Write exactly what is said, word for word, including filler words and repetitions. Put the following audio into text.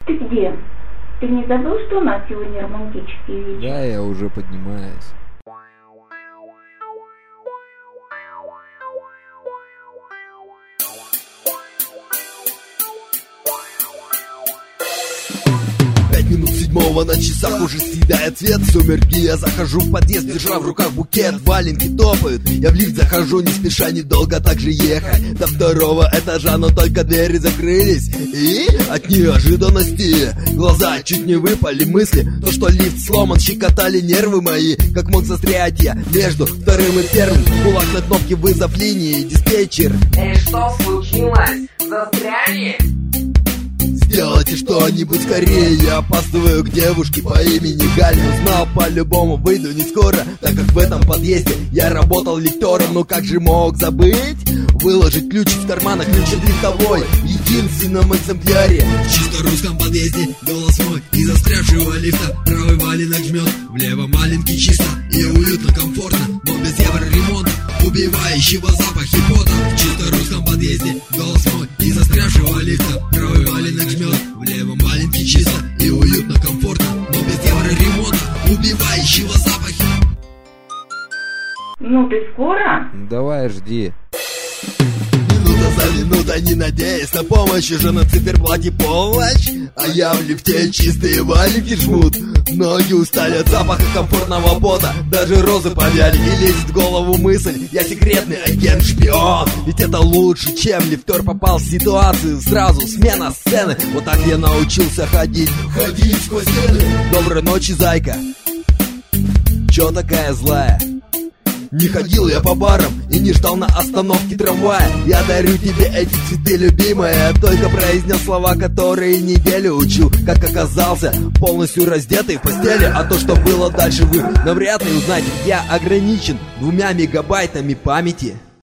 Ты где? Ты не забыл, что у нас сегодня романтический вечер? Да, я уже поднимаюсь. Пять минут седьмого на часах уже съедает свет. Сумерки, я захожу в подъезд, держа в руках букет. Валенки топают, я в лифт захожу, не спеша, недолго так же ехать до второго этажа, но только двери закрылись. И от неожиданности глаза чуть не выпали, мысли, то что лифт сломан, щекотали нервы мои. Как мог застрять я между вторым и первым? Кулак на кнопке вызов линии, диспетчер. Эй, что случилось? Застряли? Сделайте что-нибудь скорее, я опаздываю к девушке по имени Галя. Узнал, по-любому выйду не скоро, так как в этом подъезде я работал лифтером. Но как же мог забыть выложить ключик в карманах, ключ от лифтовой, в единственном экземпляре. В чисто русском подъезде голос мой из застрявшего лифта. Правый валенок жмет, влево маленький чисто и уютно, комфортно, но без евроремонта, убивающего запахи пота. В чисто русском подъезде голос мой из застрявшего лифта. Правый валенок жмет, влево маленький чисто и уютно, комфортно, но без евроремонта, убивающего запахи. Ну ты скоро? Давай, жди. Минута за минутой, не надеясь на помощь, уже на циферблате полночь, а я в лифте, чистые валенки жмут. Ноги устали от запаха комфортного пота, даже розы повяли, и лезет в голову мысль: я секретный агент-шпион. Ведь это лучше, чем лифтер попал в ситуацию, сразу смена сцены. Вот так я научился ходить, ходить сквозь стены. Доброй ночи, зайка. Чё такая злая? Не ходил я по барам и не ждал на остановке трамвая. Я дарю тебе эти цветы, любимая. Только произнес слова, которые неделю учу. Как оказался полностью раздетый в постели. А то, что было дальше, вы навряд ли узнаете. Я ограничен двумя мегабайтами памяти.